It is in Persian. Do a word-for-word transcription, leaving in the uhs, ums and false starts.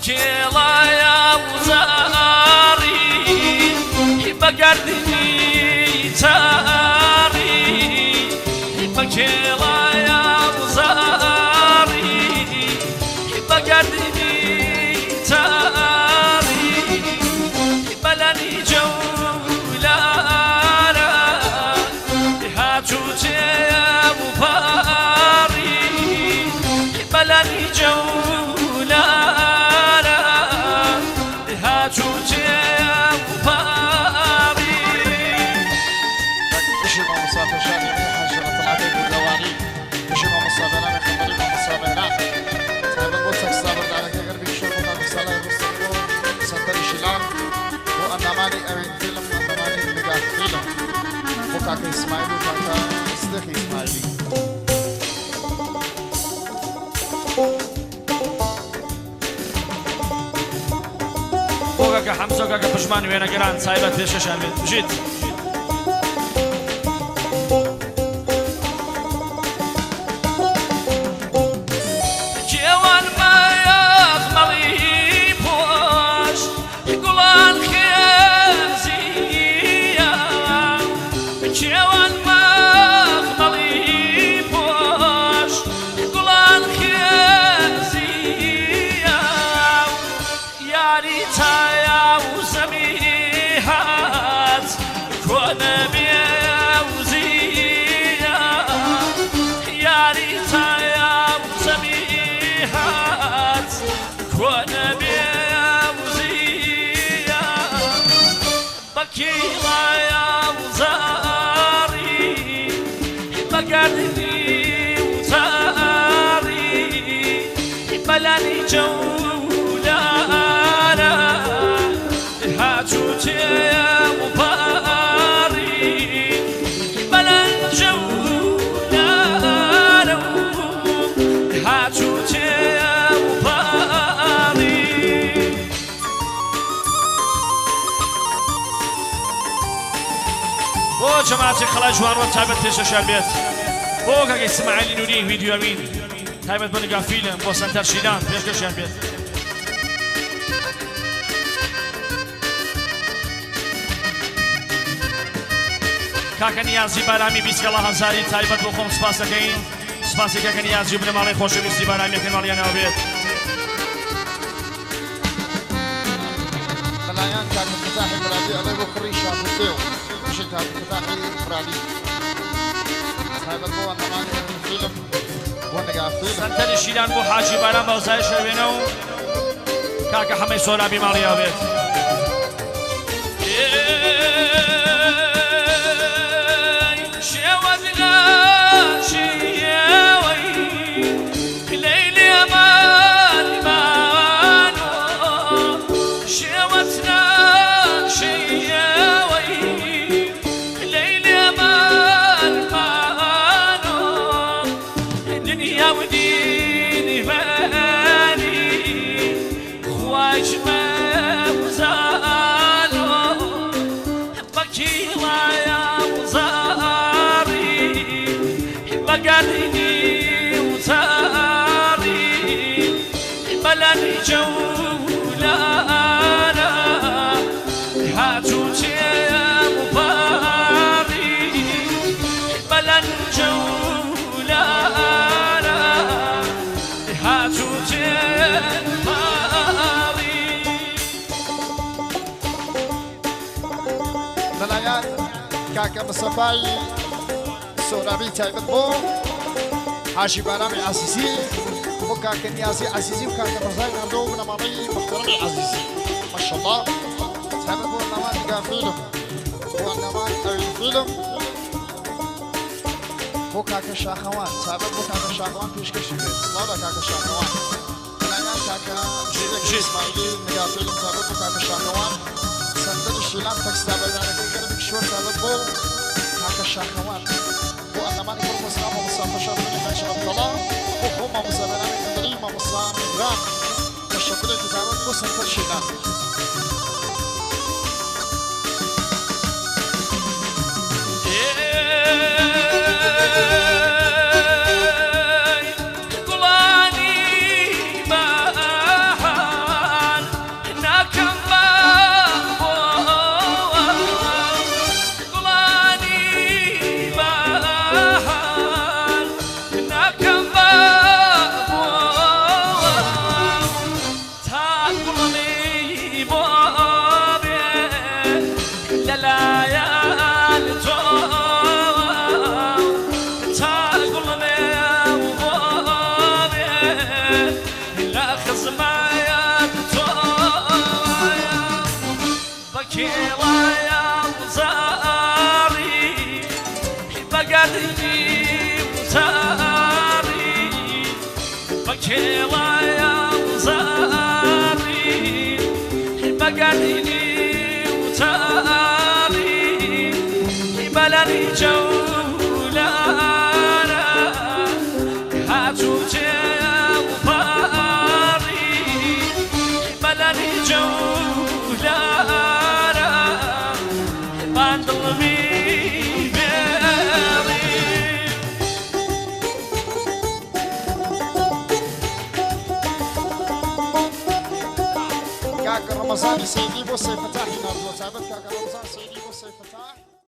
بكيلا وزاري بقردني تاري بكيلا وزاري بقردني تاري بلني جولالا هاتوتي وفاري بلني جولالا هاتوتي وفاري بشما مصافة شامي حاجة طلعتي بالدواني بشما مصافة لا مخبرين مصافة لا تعبت بوتك صابر على كغير بيشوف وقال بصلاة يرسلوا سنتري شلان وأنا مالي أمين فيلم أنا مالي ميجا فيلم وكاك إسماعيل وكاك صديق إسماعيلي وكاك حمزة وكاك بشمان وينا قران سايبة ليش شامل جيت جوان ما يخملي بوش يقولان خيزية جوان ما يخملي بوش يقولان خيزية يا ريتا يا وسميحات كون بيوزية يا ريتا يا وسميحات كون بيوزية بكيلا يا وزاري بقردني وزاري بلاني جولالا هاتوتي وفاري بلان جولالا هاتوتي وفاري بو جماعتي خلاص جوان وتابت تيش شربيت بو كاكي اسماعيل نوري فيديو امين تابت بنقا فيلم بو سنتر شيلان بيش شربيت کاکە نیازی بارامی بیستگەڵا هەزاری تایبەت بۆ خۆم سپاس دەکەین سپاسی کاکە نیازی و بنەماڵی خۆشەویستی بارامیەکەی ماڵیانەوە بێت بەلایەن کاکە فتاحی مرادی ئەڵێ بۆ کوڕی شاپوتێو بشین کاکە فتاحی مرادی تایبەت بۆ ئەنەمانی فیلم بۆ نەگا فیلم سەنتەری شیران بۆ حاجی باران بەوزای شەوێنە و کاکە حەمەی سۆرابی ماڵیانەوە بێت بقردني وزاري بلاني جولالا هاتوتي وفاري بلان جولالا هاتوتي وفاري بەلایەن کاکە مستەفای سۆرابی تایبەت بۆ حاجی بارامی عزیزی بۆ کاکە نیازی عزیزی و کاکە ڕەزای ناردۆ و بنەماڵەی محتەرەمی عزیزی ماشەڵڵا تایبەت بۆ ئەنەمان نگا فیلم بۆ ئەنەمان ئەوین فیلم بۆ کاکە شاخەوان تایبەت بۆ کاکە شاخەوان پێشکەشی بێت سڵاوە کاکە شاخەوان بەلایەن کاکە ژێرێک ئیسماعیلی نگا فیلم تایبەت بۆ کاکە شاخەوان سەنتەری شیلان تەکستا بەدارەکەی گەرمی کشوەر تایبەت بۆ کاکە شاخەوان بۆ ئەنەمانی بۆ مۆستا مامۆستا شەڕبنی مەشە ئەبدەڵا بۆ خۆ مامۆستا بەنامی ئەندەری مامۆستا میران تەشەکرێکی تایبەت بۆ سەنتەر شیلان گوڵانی بەهار بكيلا زاري بقاليني وتاري بلاني جولانا هاتو جوفاري بلاني جولانا بانظلمي رمضان سيدي بو سيف فتاح نرجو تعبت كاك رمضان سيدي بو سيف فتاح